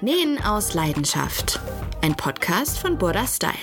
Nähen aus Leidenschaft. Ein Podcast von Burda Style.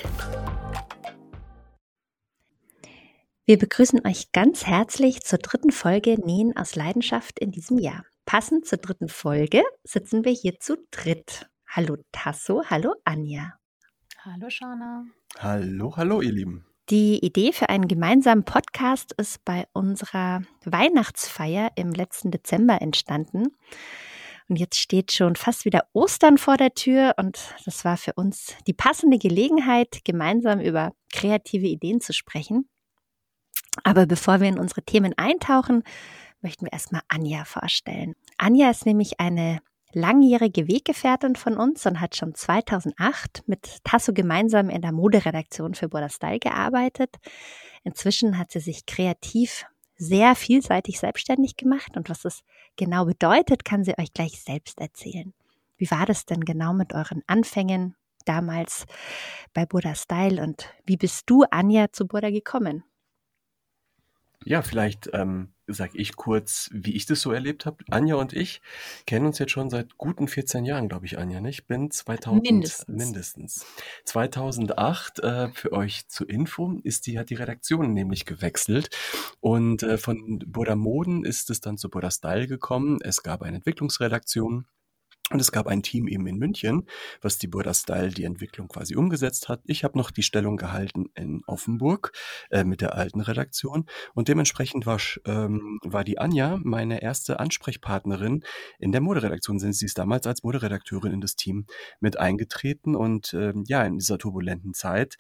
Wir begrüßen euch ganz herzlich zur 3. Folge Nähen aus Leidenschaft in diesem Jahr. Passend zur 3. Folge sitzen wir hier zu dritt. Hallo Tasso, hallo Anja. Hallo Shana. Hallo ihr Lieben. Die Idee für einen gemeinsamen Podcast ist bei unserer Weihnachtsfeier im letzten Dezember entstanden. Und jetzt steht schon fast wieder Ostern vor der Tür und das war für uns die passende Gelegenheit, gemeinsam über kreative Ideen zu sprechen. Aber bevor wir in unsere Themen eintauchen, möchten wir erstmal Anja vorstellen. Anja ist nämlich eine langjährige Weggefährtin von uns und hat schon 2008 mit Tasso gemeinsam in der Moderedaktion für Burda Style gearbeitet. Inzwischen hat sie sich kreativ sehr vielseitig selbstständig gemacht und was das genau bedeutet, kann sie euch gleich selbst erzählen. Wie war das denn genau mit euren Anfängen damals bei Burda Style und wie bist du, Anja, zu Burda gekommen? Ja, vielleicht sage ich kurz, wie ich das so erlebt habe. Anja und ich kennen uns jetzt schon seit guten 14 Jahren, glaube ich, Anja. Ne? Ich bin 2000 mindestens. 2008, für euch zur Info, hat die Redaktion nämlich gewechselt und von Burda Moden ist es dann zu Burda Style gekommen. Es gab eine Entwicklungsredaktion. Und es gab ein Team eben in München, was die Burda Style die Entwicklung quasi umgesetzt hat. Ich habe noch die Stellung gehalten in Offenburg mit der alten Redaktion. Und dementsprechend war die Anja meine erste Ansprechpartnerin in der Moderedaktion. Sie ist damals als Moderedakteurin in das Team mit eingetreten. Und in dieser turbulenten Zeit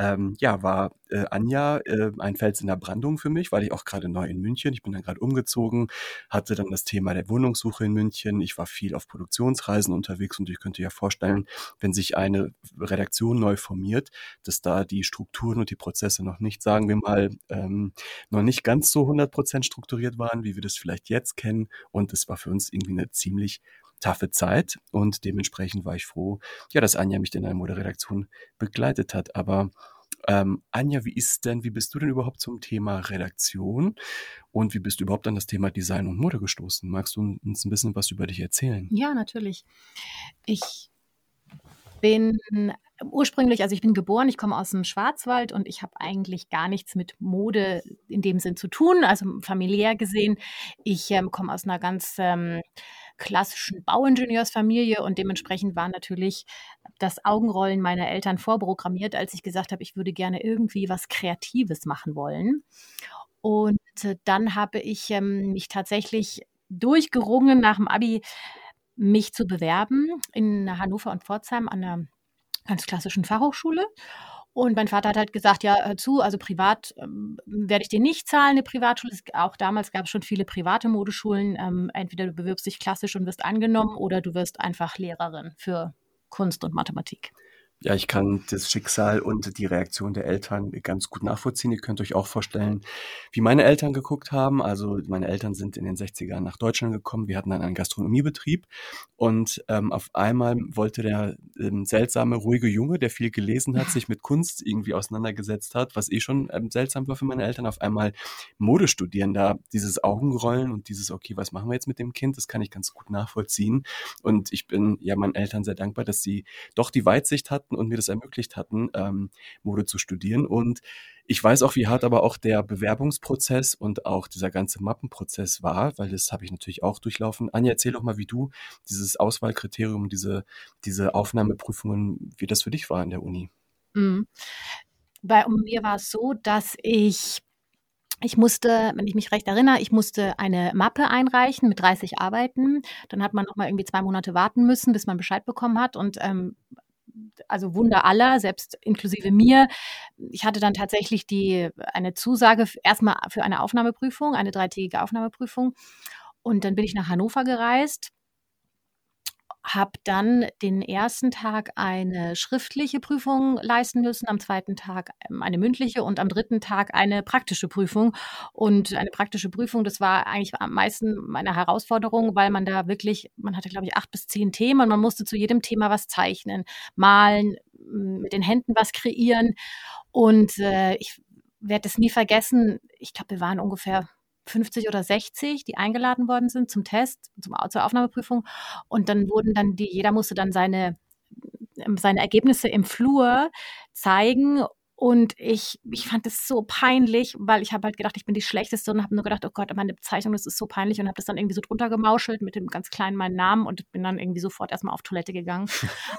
war Anja ein Fels in der Brandung für mich, weil ich auch gerade neu in München, ich bin dann gerade umgezogen, hatte dann das Thema der Wohnungssuche in München. Ich war viel auf Produktionsreisen unterwegs und ich könnte ja vorstellen, wenn sich eine Redaktion neu formiert, dass da die Strukturen und die Prozesse noch nicht, sagen wir mal, noch nicht ganz so 100% strukturiert waren, wie wir das vielleicht jetzt kennen. Und es war für uns irgendwie eine ziemlich taffe Zeit und dementsprechend war ich froh, dass Anja mich in der Moderedaktion begleitet hat. Aber Anja, wie bist du denn überhaupt zum Thema Redaktion und wie bist du überhaupt an das Thema Design und Mode gestoßen? Magst du uns ein bisschen was über dich erzählen? Ja, natürlich. Ich bin geboren, ich komme aus dem Schwarzwald und ich habe eigentlich gar nichts mit Mode in dem Sinn zu tun, also familiär gesehen. Ich komme aus einer ganz klassischen Bauingenieursfamilie und dementsprechend war natürlich das Augenrollen meiner Eltern vorprogrammiert, als ich gesagt habe, ich würde gerne irgendwie was Kreatives machen wollen. Und dann habe ich mich tatsächlich durchgerungen, nach dem Abi mich zu bewerben in Hannover und Pforzheim an einer ganz klassischen Fachhochschule. Und mein Vater hat halt gesagt, ja, hör zu, also privat werde ich dir nicht zahlen, eine Privatschule. Auch damals gab es schon viele private Modeschulen. Entweder du bewirbst dich klassisch und wirst angenommen oder du wirst einfach Lehrerin für Kunst und Mathematik. Ja, ich kann das Schicksal und die Reaktion der Eltern ganz gut nachvollziehen. Ihr könnt euch auch vorstellen, wie meine Eltern geguckt haben. Also meine Eltern sind in den 60ern nach Deutschland gekommen. Wir hatten dann einen Gastronomiebetrieb und auf einmal wollte der seltsame, ruhige Junge, der viel gelesen hat, sich mit Kunst irgendwie auseinandergesetzt hat, was schon seltsam war für meine Eltern, auf einmal Mode studieren. Da dieses Augenrollen und dieses, okay, was machen wir jetzt mit dem Kind, das kann ich ganz gut nachvollziehen. Und ich bin meinen Eltern sehr dankbar, dass sie doch die Weitsicht hatten und mir das ermöglicht hatten, Mode zu studieren. Und ich weiß auch, wie hart aber auch der Bewerbungsprozess und auch dieser ganze Mappenprozess war, weil das habe ich natürlich auch durchlaufen. Anja, erzähl doch mal, wie du dieses Auswahlkriterium, diese Aufnahmeprüfungen, wie das für dich war in der Uni. Bei mir war es so, dass ich musste, wenn ich mich recht erinnere, eine Mappe einreichen mit 30 Arbeiten. Dann hat man noch mal irgendwie 2 Monate warten müssen, bis man Bescheid bekommen hat. Und also Wunder aller, selbst inklusive mir. Ich hatte dann tatsächlich eine Zusage erstmal für eine Aufnahmeprüfung, eine 3-tägige Aufnahmeprüfung. Und dann bin ich nach Hannover gereist, habe dann den ersten Tag eine schriftliche Prüfung leisten müssen, am 2. Tag eine mündliche und am 3. Tag eine praktische Prüfung. Und eine praktische Prüfung, das war eigentlich am meisten meine Herausforderung, weil man hatte, glaube ich, 8 bis 10 Themen und man musste zu jedem Thema was zeichnen, malen, mit den Händen was kreieren. Und ich werde es nie vergessen, ich glaube, wir waren ungefähr 50 oder 60, die eingeladen worden sind zum Test, zur Aufnahmeprüfung. Und dann jeder musste dann seine Ergebnisse im Flur zeigen. Und ich fand es so peinlich, weil ich habe halt gedacht, ich bin die Schlechteste und habe nur gedacht, oh Gott, meine Bezeichnung, das ist so peinlich, und habe das dann irgendwie so drunter gemauschelt mit dem ganz kleinen meinen Namen und bin dann irgendwie sofort erstmal auf Toilette gegangen.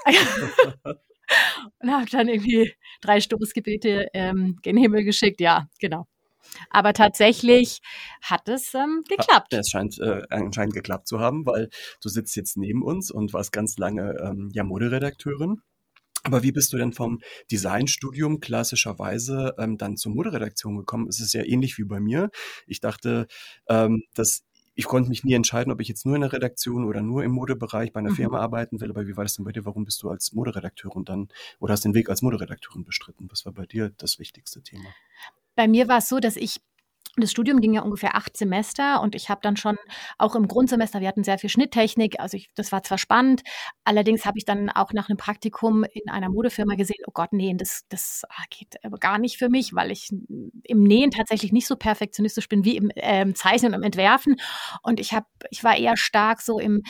Und habe dann irgendwie 3 Stoßgebete gen Himmel geschickt. Ja, genau. Aber tatsächlich hat es geklappt. Es scheint anscheinend geklappt zu haben, weil du sitzt jetzt neben uns und warst ganz lange Moderedakteurin. Aber wie bist du denn vom Designstudium klassischerweise dann zur Moderedaktion gekommen? Es ist ja ähnlich wie bei mir. Ich dachte, ich konnte mich nie entscheiden, ob ich jetzt nur in der Redaktion oder nur im Modebereich bei einer Firma arbeiten will. Aber wie war das denn bei dir? Warum bist du als Moderedakteurin oder hast den Weg als Moderedakteurin bestritten? Was war bei dir das wichtigste Thema? Bei mir war es so, dass das Studium ging ja ungefähr 8 Semester, und ich habe dann schon auch im Grundsemester, wir hatten sehr viel Schnitttechnik, also das war zwar spannend, allerdings habe ich dann auch nach einem Praktikum in einer Modefirma gesehen, oh Gott, nähen, das geht aber gar nicht für mich, weil ich im Nähen tatsächlich nicht so perfektionistisch bin wie im Zeichnen und im Entwerfen, und ich war eher stark so in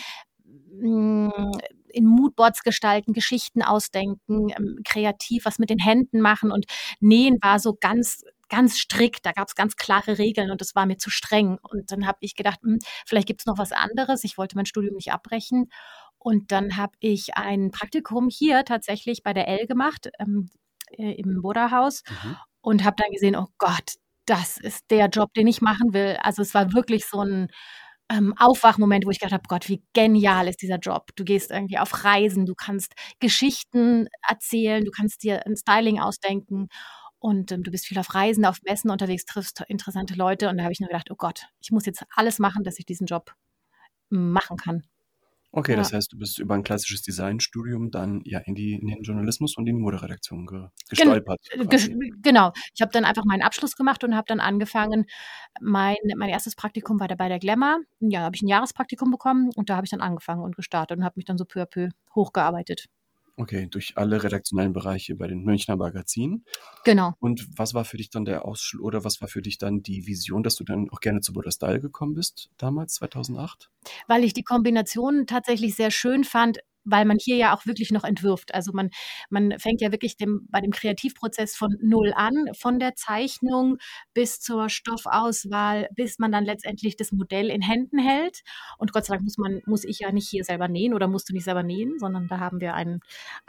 Moodboards gestalten, Geschichten ausdenken, kreativ was mit den Händen machen, und Nähen war so ganz strikt, da gab es ganz klare Regeln und das war mir zu streng. Und dann habe ich gedacht, vielleicht gibt es noch was anderes. Ich wollte mein Studium nicht abbrechen. Und dann habe ich ein Praktikum hier tatsächlich bei der Elle gemacht, im Boda-Haus, und habe dann gesehen, oh Gott, das ist der Job, den ich machen will. Also es war wirklich so ein Aufwachmoment, wo ich gedacht habe, Gott, wie genial ist dieser Job. Du gehst irgendwie auf Reisen, du kannst Geschichten erzählen, du kannst dir ein Styling ausdenken. Und du bist viel auf Reisen, auf Messen unterwegs, triffst interessante Leute. Und da habe ich nur gedacht, oh Gott, ich muss jetzt alles machen, dass ich diesen Job machen kann. Okay, das heißt, du bist über ein klassisches Designstudium dann ja in den Journalismus und in die Moderedaktion gestolpert. Genau. Ich habe dann einfach meinen Abschluss gemacht und habe dann angefangen. Mein erstes Praktikum war da bei der Glamour. Ja, habe ich ein Jahrespraktikum bekommen, und da habe ich dann angefangen und gestartet und habe mich dann so peu à peu hochgearbeitet. Okay, durch alle redaktionellen Bereiche bei den Münchner Magazinen. Genau. Und was war für dich dann was war für dich dann die Vision, dass du dann auch gerne zu Buddha Style gekommen bist, damals, 2008? Weil ich die Kombination tatsächlich sehr schön fand, weil man hier ja auch wirklich noch entwirft. Also man fängt ja wirklich bei dem Kreativprozess von null an, von der Zeichnung bis zur Stoffauswahl, bis man dann letztendlich das Modell in Händen hält. Und Gott sei Dank muss ich ja nicht hier selber nähen, oder musst du nicht selber nähen, sondern da haben wir ein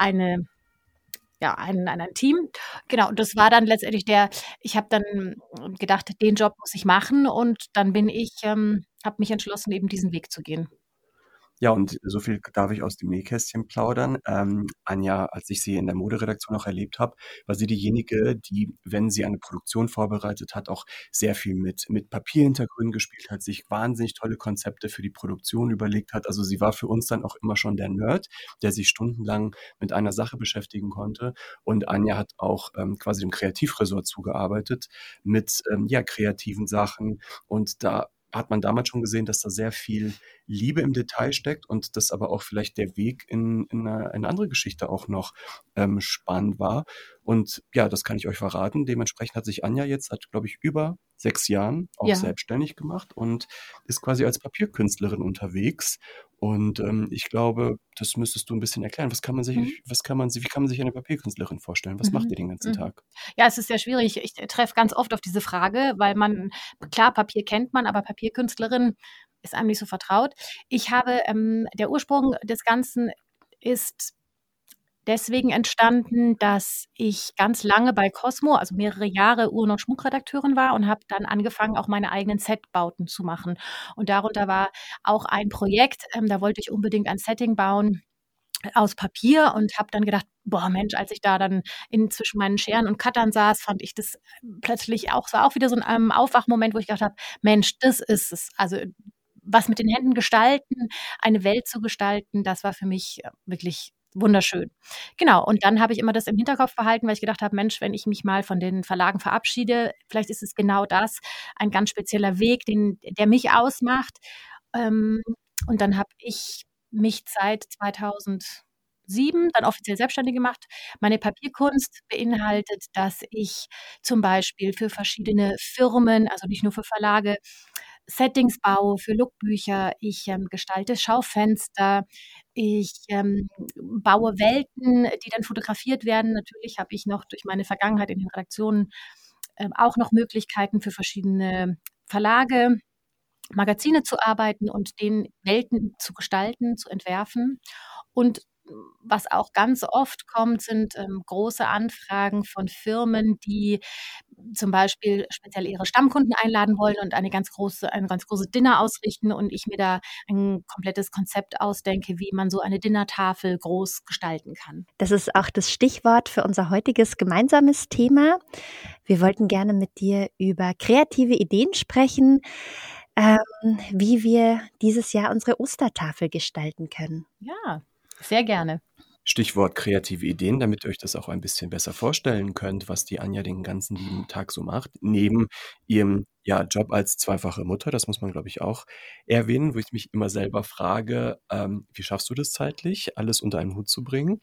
Team. Genau, und das war dann letztendlich ich habe dann gedacht, den Job muss ich machen, und dann habe mich entschlossen, eben diesen Weg zu gehen. Ja, und so viel darf ich aus dem Nähkästchen plaudern. Anja, als ich sie in der Moderedaktion auch erlebt habe, war sie diejenige, die, wenn sie eine Produktion vorbereitet hat, auch sehr viel mit Papierhintergründen gespielt hat, sich wahnsinnig tolle Konzepte für die Produktion überlegt hat. Also sie war für uns dann auch immer schon der Nerd, der sich stundenlang mit einer Sache beschäftigen konnte. Und Anja hat auch quasi dem Kreativressort zugearbeitet mit kreativen Sachen. Und da hat man damals schon gesehen, dass da sehr viel Liebe im Detail steckt und dass aber auch vielleicht der Weg in eine andere Geschichte auch noch spannend war. Und ja, das kann ich euch verraten. Dementsprechend hat sich Anja jetzt seit, glaube ich, über 6 Jahren auch selbstständig gemacht und ist quasi als Papierkünstlerin unterwegs. Und ich glaube, das müsstest du ein bisschen erklären. Wie kann man sich eine Papierkünstlerin vorstellen? Was macht ihr den ganzen Tag? Ja, es ist sehr schwierig. Ich treffe ganz oft auf diese Frage, weil klar, Papier kennt man, aber Papierkünstlerin ist einem nicht so vertraut. Der Ursprung des Ganzen ist deswegen entstanden, dass ich ganz lange bei Cosmo, also mehrere Jahre Uhren- und Schmuckredakteurin war, und habe dann angefangen, auch meine eigenen Setbauten zu machen. Und darunter war auch ein Projekt, da wollte ich unbedingt ein Setting bauen aus Papier, und habe dann gedacht, boah Mensch, als ich da dann zwischen meinen Scheren und Cuttern saß, fand ich das plötzlich auch, es war auch wieder so ein Aufwachmoment, wo ich gedacht habe, Mensch, das ist es. Also was mit den Händen gestalten, eine Welt zu gestalten, das war für mich wirklich wunderschön. Genau, und dann habe ich immer das im Hinterkopf behalten, weil ich gedacht habe, Mensch, wenn ich mich mal von den Verlagen verabschiede, vielleicht ist es genau das, ein ganz spezieller Weg, der mich ausmacht. Und dann habe ich mich seit 2017 2007 dann offiziell selbstständig gemacht. Meine Papierkunst beinhaltet, dass ich zum Beispiel für verschiedene Firmen, also nicht nur für Verlage, Settings baue für Lookbücher. Ich gestalte Schaufenster. Ich baue Welten, die dann fotografiert werden. Natürlich habe ich noch durch meine Vergangenheit in den Redaktionen auch noch Möglichkeiten für verschiedene Verlage, Magazine zu arbeiten und den Welten zu gestalten, zu entwerfen. Und was auch ganz oft kommt, sind große Anfragen von Firmen, die zum Beispiel speziell ihre Stammkunden einladen wollen und eine ganz große Dinner ausrichten und ich mir da ein komplettes Konzept ausdenke, wie man so eine Dinnertafel groß gestalten kann. Das ist auch das Stichwort für unser heutiges gemeinsames Thema. Wir wollten gerne mit dir über kreative Ideen sprechen, wie wir dieses Jahr unsere Ostertafel gestalten können. Ja, sehr gerne. Stichwort kreative Ideen, damit ihr euch das auch ein bisschen besser vorstellen könnt, was die Anja den ganzen lieben Tag so macht. Neben ihrem Job als zweifache Mutter, das muss man, glaube ich, auch erwähnen, wo ich mich immer selber frage, wie schaffst du das zeitlich, alles unter einen Hut zu bringen?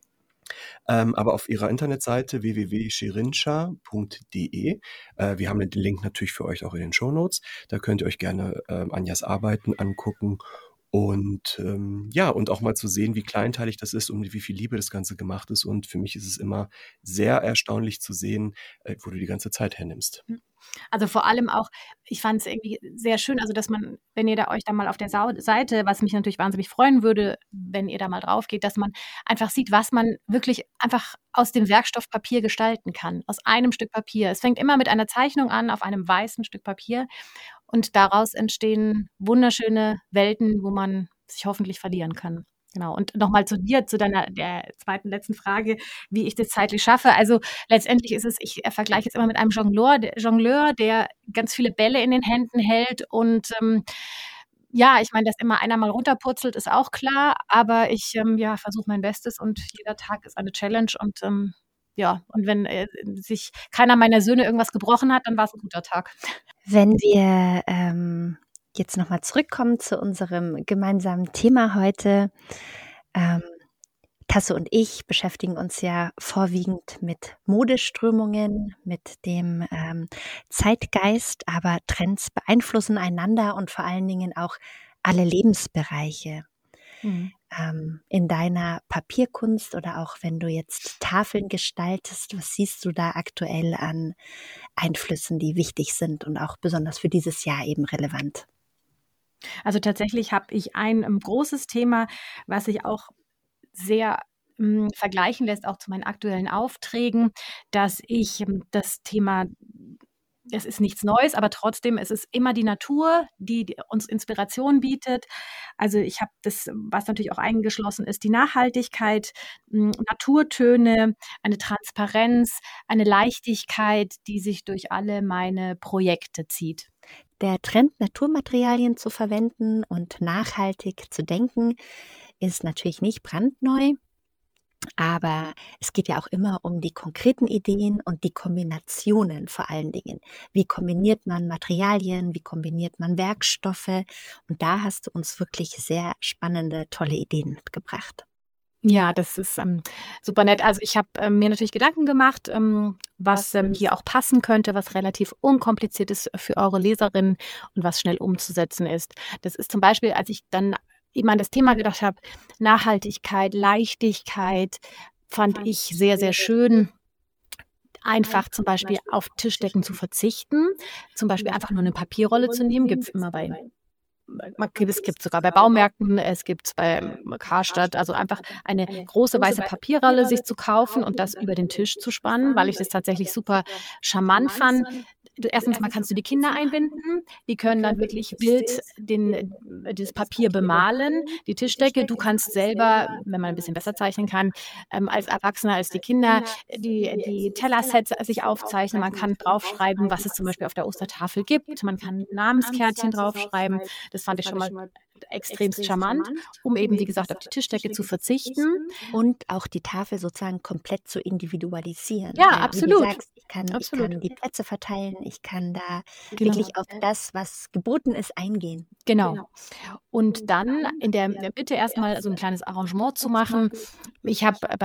Aber auf ihrer Internetseite www.shirincha.de, wir haben den Link natürlich für euch auch in den Shownotes, da könnt ihr euch gerne Anjas Arbeiten angucken und und auch mal zu sehen, wie kleinteilig das ist und mit wie viel Liebe das Ganze gemacht ist. Und für mich ist es immer sehr erstaunlich zu sehen, wo du die ganze Zeit hernimmst. Also vor allem auch, ich fand es irgendwie sehr schön, also dass man, wenn ihr da euch da mal auf der Seite, was mich natürlich wahnsinnig freuen würde, wenn ihr da mal drauf geht, dass man einfach sieht, was man wirklich einfach aus dem Werkstoff Papier gestalten kann, aus einem Stück Papier. Es fängt immer mit einer Zeichnung an auf einem weißen Stück Papier und daraus entstehen wunderschöne Welten, wo man sich hoffentlich verlieren kann. Genau. Und nochmal zu dir, zu der letzten Frage, wie ich das zeitlich schaffe. Also letztendlich ist es, ich vergleiche jetzt immer mit einem Jongleur, der ganz viele Bälle in den Händen hält und ich meine, dass immer einer mal runterpurzelt, ist auch klar, aber ich versuche mein Bestes und jeder Tag ist eine Challenge und und wenn sich keiner meiner Söhne irgendwas gebrochen hat, dann war es ein guter Tag. Wenn wir jetzt nochmal zurückkommen zu unserem gemeinsamen Thema heute. Tasso und ich beschäftigen uns ja vorwiegend mit Modeströmungen, mit dem Zeitgeist, aber Trends beeinflussen einander und vor allen Dingen auch alle Lebensbereiche. In deiner Papierkunst oder auch wenn du jetzt Tafeln gestaltest, was siehst du da aktuell an Einflüssen, die wichtig sind und auch besonders für dieses Jahr eben relevant? Also tatsächlich habe ich ein großes Thema, was sich auch sehr vergleichen lässt, auch zu meinen aktuellen Aufträgen, dass ich das Thema, es ist nichts Neues, aber trotzdem, es ist immer die Natur, die uns Inspiration bietet. Also ich habe das, was natürlich auch eingeschlossen ist, die Nachhaltigkeit, Naturtöne, eine Transparenz, eine Leichtigkeit, die sich durch alle meine Projekte zieht. Der Trend, Naturmaterialien zu verwenden und nachhaltig zu denken, ist natürlich nicht brandneu, aber es geht ja auch immer um die konkreten Ideen und die Kombinationen vor allen Dingen. Wie kombiniert man Materialien, wie kombiniert man Werkstoffe? Und da hast du uns wirklich sehr spannende, tolle Ideen mitgebracht. Ja, das ist super nett. Also ich habe mir natürlich Gedanken gemacht, was hier auch passen könnte, was relativ unkompliziert ist für eure Leserinnen und was schnell umzusetzen ist. Das ist zum Beispiel, als ich dann eben an das Thema gedacht habe, Nachhaltigkeit, Leichtigkeit, fand ich sehr, sehr schön. Einfach zum Beispiel auf Tischdecken zu verzichten, zum Beispiel einfach nur eine Papierrolle zu nehmen, gibt es immer es gibt sogar bei Baumärkten, es gibt es bei Karstadt, also einfach eine große weiße Papierrolle sich zu kaufen und das über den Tisch zu spannen, weil ich das tatsächlich super charmant fand. Erstens mal kannst du die Kinder einbinden, die können dann wirklich wild das Papier bemalen, die Tischdecke. Du kannst selber, wenn man ein bisschen besser zeichnen kann, als Erwachsener, als die Kinder, die Tellersets sich aufzeichnen. Man kann draufschreiben, was es zum Beispiel auf der Ostertafel gibt. Man kann Namenskärtchen draufschreiben. Das fand ich schon mal extremst charmant, um eben, wie gesagt, auf die Tischdecke zu verzichten. Und auch die Tafel sozusagen komplett zu individualisieren. Ja, weil, absolut. Wie du sagst, ich kann die Plätze verteilen, ich kann da wirklich auf das, was geboten ist, eingehen. Genau. Und dann in der Mitte erstmal so ein kleines Arrangement zu machen. Ich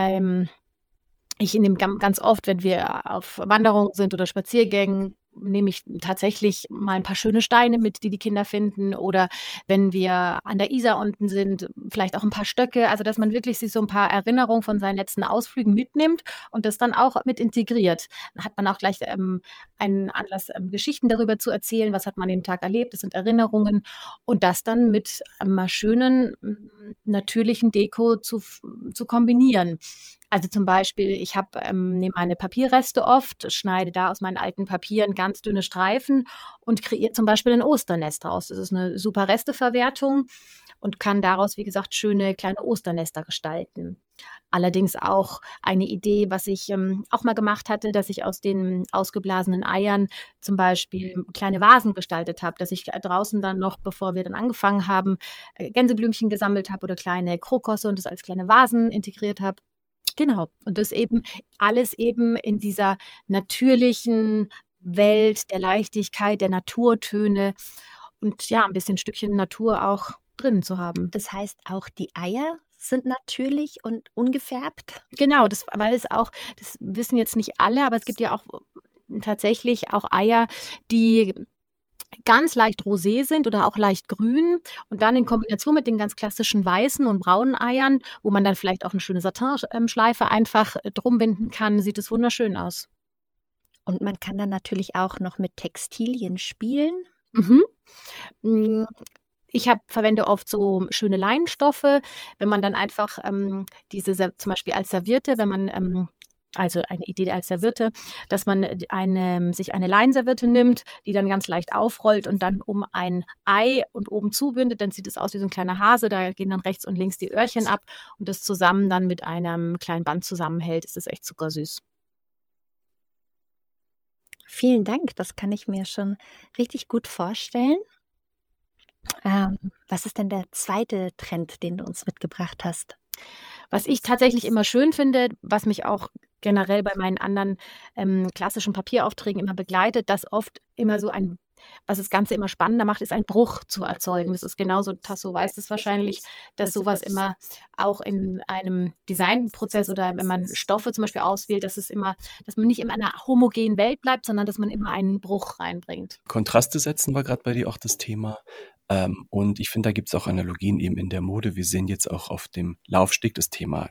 nehme ganz oft, wenn wir auf Wanderungen sind oder Spaziergängen, nehme ich tatsächlich mal ein paar schöne Steine mit, die Kinder finden. Oder wenn wir an der Isar unten sind, vielleicht auch ein paar Stöcke. Also, dass man wirklich sich so ein paar Erinnerungen von seinen letzten Ausflügen mitnimmt und das dann auch mit integriert. Dann hat man auch gleich einen Anlass, Geschichten darüber zu erzählen, was hat man den Tag erlebt, das sind Erinnerungen. Und das dann mit einer schönen, natürlichen Deko zu kombinieren. Also zum Beispiel, ich nehme meine Papierreste oft, schneide da aus meinen alten Papieren ganz dünne Streifen und kreiere zum Beispiel ein Osternest draus. Das ist eine super Resteverwertung und kann daraus, wie gesagt, schöne kleine Osternester gestalten. Allerdings auch eine Idee, was ich auch mal gemacht hatte, dass ich aus den ausgeblasenen Eiern zum Beispiel kleine Vasen gestaltet habe, dass ich draußen dann noch, bevor wir dann angefangen haben, Gänseblümchen gesammelt habe oder kleine Krokusse und das als kleine Vasen integriert habe. Genau. Und das eben alles eben in dieser natürlichen Welt der Leichtigkeit, der Naturtöne und ja, ein bisschen Stückchen Natur auch drin zu haben. Das heißt, auch die Eier sind natürlich und ungefärbt? Genau, weil es auch, das wissen jetzt nicht alle, aber es gibt ja auch tatsächlich auch Eier, die ganz leicht rosé sind oder auch leicht grün und dann in Kombination mit den ganz klassischen weißen und braunen Eiern, wo man dann vielleicht auch eine schöne Satinschleife einfach drum binden kann, sieht es wunderschön aus. Und man kann dann natürlich auch noch mit Textilien spielen. Ich verwende oft so schöne Leinenstoffe, wenn man dann einfach diese zum Beispiel als Serviette, wenn man also eine Idee als Serviette, dass man sich eine Leinenserviette nimmt, die dann ganz leicht aufrollt und dann um ein Ei und oben zubindet, dann sieht es aus wie so ein kleiner Hase, da gehen dann rechts und links die Öhrchen ab und das zusammen dann mit einem kleinen Band zusammenhält, ist das echt zuckersüß. Vielen Dank, das kann ich mir schon richtig gut vorstellen. Was ist denn der zweite Trend, den du uns mitgebracht hast? Was ich tatsächlich immer schön finde, was mich auch generell bei meinen anderen klassischen Papieraufträgen immer begleitet, dass oft immer so was das Ganze immer spannender macht, ist ein Bruch zu erzeugen. Das ist genauso, Tasso weiß es wahrscheinlich, dass sowas immer auch in einem Designprozess oder wenn man Stoffe zum Beispiel auswählt, dass man nicht in einer homogenen Welt bleibt, sondern dass man immer einen Bruch reinbringt. Kontraste setzen war gerade bei dir auch das Thema. Und ich finde, da gibt es auch Analogien eben in der Mode. Wir sehen jetzt auch auf dem Laufsteg das Thema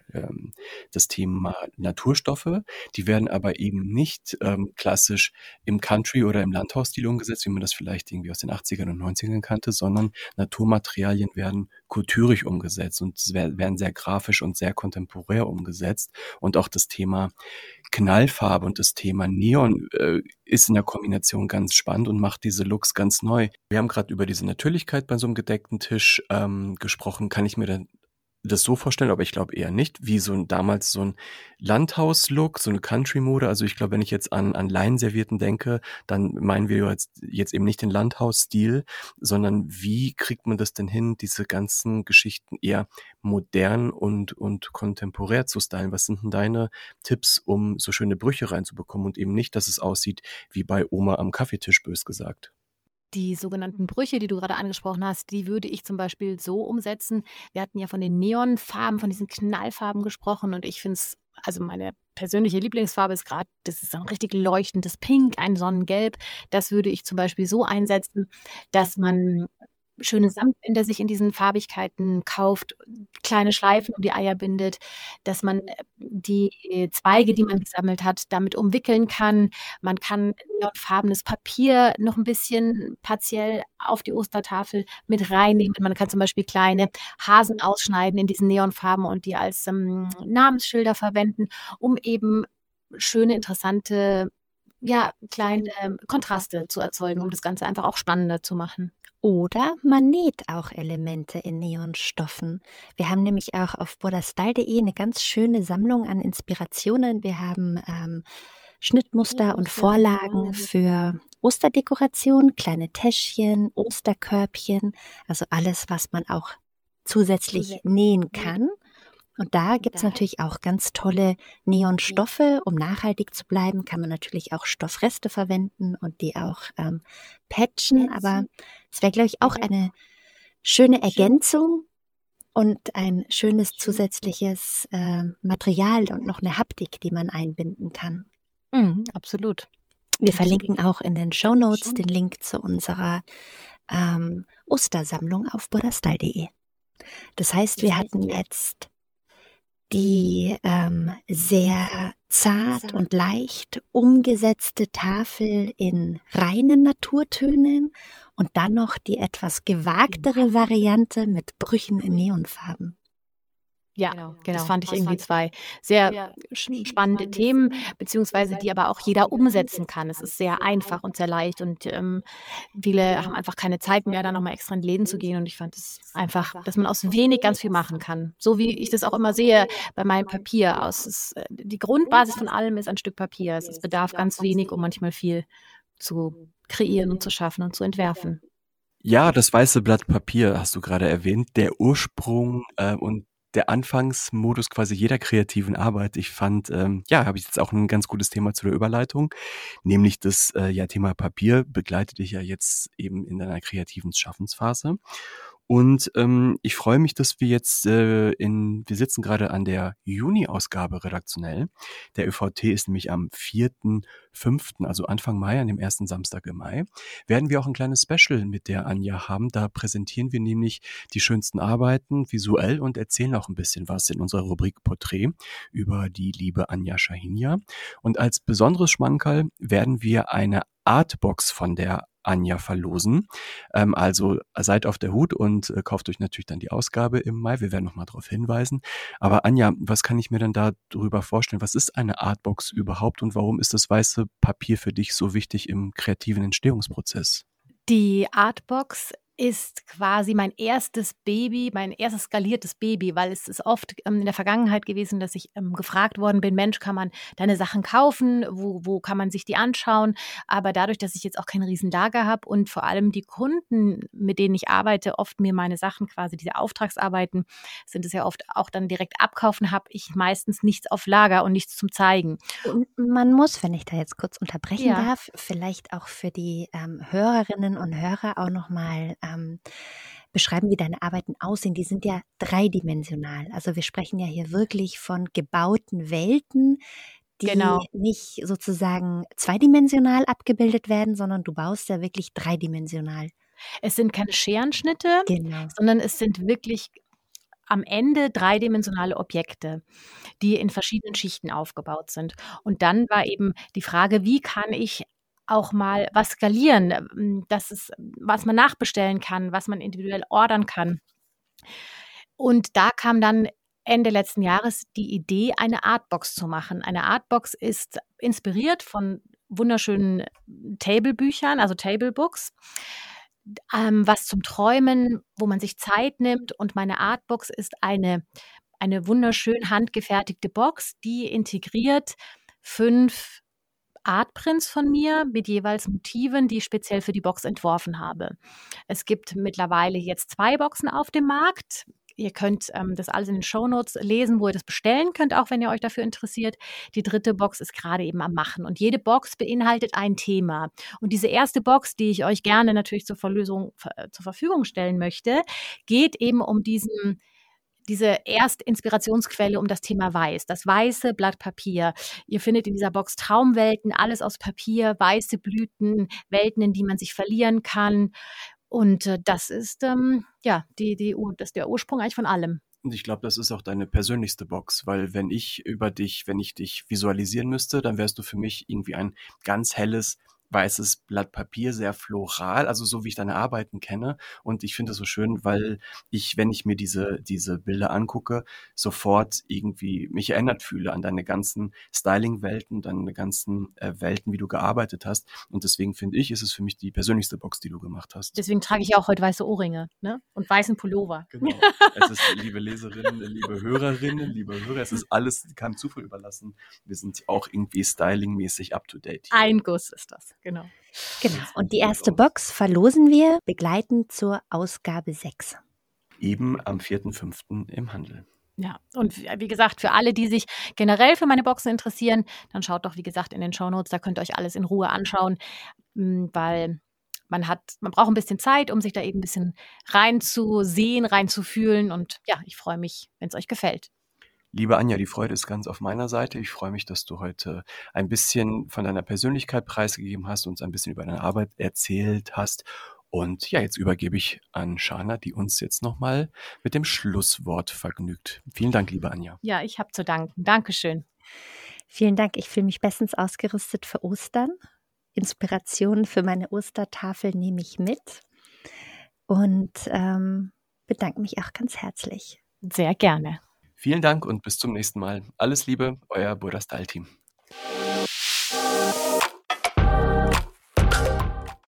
Naturstoffe. Die werden aber eben nicht klassisch im Country- oder im Landhausstil umgesetzt, wie man das vielleicht irgendwie aus den 80ern und 90ern kannte, sondern Naturmaterialien werden kulturig umgesetzt und werden sehr grafisch und sehr kontemporär umgesetzt. Und auch das Thema Knallfarbe und das Thema Neon ist in der Kombination ganz spannend und macht diese Looks ganz neu. Wir haben gerade über diese Natürlichkeit bei so einem gedeckten Tisch gesprochen. Kann ich mir dann das so vorstellen, aber ich glaube eher nicht, wie damals so ein Landhaus-Look, so eine Country-Mode. Also ich glaube, wenn ich jetzt an Leinenservietten denke, dann meinen wir jetzt eben nicht den Landhaus-Stil, sondern wie kriegt man das denn hin, diese ganzen Geschichten eher modern und kontemporär zu stylen? Was sind denn deine Tipps, um so schöne Brüche reinzubekommen und eben nicht, dass es aussieht wie bei Oma am Kaffeetisch, bös gesagt? Die sogenannten Brüche, die du gerade angesprochen hast, die würde ich zum Beispiel so umsetzen. Wir hatten ja von den Neonfarben, von diesen Knallfarben gesprochen und ich finde es, also meine persönliche Lieblingsfarbe ist gerade, das ist so ein richtig leuchtendes Pink, ein Sonnengelb. Das würde ich zum Beispiel so einsetzen, dass man schöne Samtbänder sich in diesen Farbigkeiten kauft, kleine Schleifen um die Eier bindet, dass man die Zweige, die man gesammelt hat, damit umwickeln kann. Man kann neonfarbenes Papier noch ein bisschen partiell auf die Ostertafel mit reinnehmen. Man kann zum Beispiel kleine Hasen ausschneiden in diesen Neonfarben und die als Namensschilder verwenden, um eben schöne, interessante, ja, kleine Kontraste zu erzeugen, um das Ganze einfach auch spannender zu machen. Oder man näht auch Elemente in Neonstoffen. Wir haben nämlich auch auf bodastyle.de eine ganz schöne Sammlung an Inspirationen. Wir haben Schnittmuster und Vorlagen für Osterdekoration, kleine Täschchen, Osterkörbchen, also alles, was man auch zusätzlich nähen kann. Und da gibt es natürlich auch ganz tolle Neonstoffe. Um nachhaltig zu bleiben, kann man natürlich auch Stoffreste verwenden und die auch patchen. Aber es wäre, glaube ich, auch eine schöne Ergänzung und ein schönes zusätzliches Material und noch eine Haptik, die man einbinden kann. Absolut. Wir verlinken auch in den Shownotes den Link zu unserer Ostersammlung auf buddhastyle.de. Das heißt, wir hatten jetzt die sehr zart und leicht umgesetzte Tafel in reinen Naturtönen und dann noch die etwas gewagtere Variante mit Brüchen in Neonfarben. Ja, genau. Das fand ich irgendwie zwei sehr spannende Themen, beziehungsweise die aber auch jeder umsetzen kann. Es ist sehr einfach und sehr leicht und viele haben einfach keine Zeit mehr, da nochmal extra in die Läden zu gehen. Und ich fand es einfach, dass man aus wenig ganz viel machen kann. So wie ich das auch immer sehe bei meinem Papier. Die Grundbasis von allem ist ein Stück Papier. Es bedarf ganz wenig, um manchmal viel zu kreieren und zu schaffen und zu entwerfen. Ja, das weiße Blatt Papier hast du gerade erwähnt, der Ursprung und der Anfangsmodus quasi jeder kreativen Arbeit. Ich fand, habe ich jetzt auch ein ganz gutes Thema zu der Überleitung, nämlich das Thema Papier begleitet dich ja jetzt eben in deiner kreativen Schaffensphase. Und ich freue mich, dass wir jetzt wir sitzen gerade an der Juni-Ausgabe redaktionell. Der ÖVT ist nämlich am 4.5., also Anfang Mai, an dem ersten Samstag im Mai, werden wir auch ein kleines Special mit der Anja haben. Da präsentieren wir nämlich die schönsten Arbeiten visuell und erzählen auch ein bisschen was in unserer Rubrik Porträt über die liebe Anja Shahinia. Und als besonderes Schmankerl werden wir eine Artbox von der Anja verlosen. Also seid auf der Hut und kauft euch natürlich dann die Ausgabe im Mai. Wir werden nochmal darauf hinweisen. Aber Anja, was kann ich mir denn da drüber vorstellen? Was ist eine Artbox überhaupt und warum ist das weiße Papier für dich so wichtig im kreativen Entstehungsprozess? Die Artbox ist quasi mein erstes skaliertes Baby, weil es ist oft in der Vergangenheit gewesen, dass ich gefragt worden bin, Mensch, kann man deine Sachen kaufen? Wo kann man sich die anschauen? Aber dadurch, dass ich jetzt auch kein Riesenlager habe und vor allem die Kunden, mit denen ich arbeite, oft mir meine Sachen quasi, diese Auftragsarbeiten, sind es ja oft auch dann direkt abkaufen, habe ich meistens nichts auf Lager und nichts zum Zeigen. Und man muss, wenn ich da jetzt kurz unterbrechen darf, vielleicht auch für die Hörerinnen und Hörer auch nochmal beschreiben, wie deine Arbeiten aussehen. Die sind ja dreidimensional. Also wir sprechen ja hier wirklich von gebauten Welten, die nicht sozusagen zweidimensional abgebildet werden, sondern du baust ja wirklich dreidimensional. Es sind keine Scherenschnitte, sondern es sind wirklich am Ende dreidimensionale Objekte, die in verschiedenen Schichten aufgebaut sind. Und dann war eben die Frage, wie kann ich auch mal was skalieren, was man nachbestellen kann, was man individuell ordern kann. Und da kam dann Ende letzten Jahres die Idee, eine Artbox zu machen. Eine Artbox ist inspiriert von wunderschönen Tablebüchern, also Tablebooks, was zum Träumen, wo man sich Zeit nimmt. Und meine Artbox ist eine wunderschön handgefertigte Box, die integriert 5 Artprints von mir mit jeweils Motiven, die ich speziell für die Box entworfen habe. Es gibt mittlerweile jetzt 2 Boxen auf dem Markt. Ihr könnt das alles in den Shownotes lesen, wo ihr das bestellen könnt, auch wenn ihr euch dafür interessiert. Die 3. Box ist gerade eben am Machen. Und jede Box beinhaltet ein Thema. Und diese erste Box, die ich euch gerne natürlich zur Verfügung stellen möchte, geht eben um diese Erstinspirationsquelle um das Thema Weiß, das weiße Blatt Papier. Ihr findet in dieser Box Traumwelten, alles aus Papier, weiße Blüten, Welten, in die man sich verlieren kann. Und das ist das ist der Ursprung eigentlich von allem. Und ich glaube, das ist auch deine persönlichste Box, weil wenn ich dich visualisieren müsste, dann wärst du für mich irgendwie ein ganz helles, weißes Blatt Papier, sehr floral, also so wie ich deine Arbeiten kenne. Und ich finde es so schön, weil wenn ich mir diese Bilder angucke, sofort irgendwie mich erinnert fühle an deine ganzen Styling-Welten, deine ganzen Welten, wie du gearbeitet hast. Und deswegen finde ich, ist es für mich die persönlichust Box, die du gemacht hast. Deswegen trage ich auch heute weiße Ohrringe, ne? Und weißen Pullover. Genau. Es ist, liebe Leserinnen, liebe Hörerinnen, liebe Hörer, es ist alles keinem Zufall überlassen. Wir sind auch irgendwie stylingmäßig up to date. Hier. Ein Guss ist das. Genau. Und die erste Box verlosen wir begleitend zur Ausgabe 6. Eben am 4.5. im Handel. Ja, und wie gesagt, für alle, die sich generell für meine Boxen interessieren, dann schaut doch, wie gesagt, in den Shownotes, da könnt ihr euch alles in Ruhe anschauen, weil man braucht ein bisschen Zeit, um sich da eben ein bisschen reinzusehen, reinzufühlen. Und ja, ich freue mich, wenn es euch gefällt. Liebe Anja, die Freude ist ganz auf meiner Seite. Ich freue mich, dass du heute ein bisschen von deiner Persönlichkeit preisgegeben hast und uns ein bisschen über deine Arbeit erzählt hast. Und ja, jetzt übergebe ich an Shana, die uns jetzt nochmal mit dem Schlusswort vergnügt. Vielen Dank, liebe Anja. Ja, ich habe zu danken. Dankeschön. Vielen Dank. Ich fühle mich bestens ausgerüstet für Ostern. Inspirationen für meine Ostertafel nehme ich mit und bedanke mich auch ganz herzlich. Sehr gerne. Vielen Dank und bis zum nächsten Mal. Alles Liebe, euer Buddha Style Team.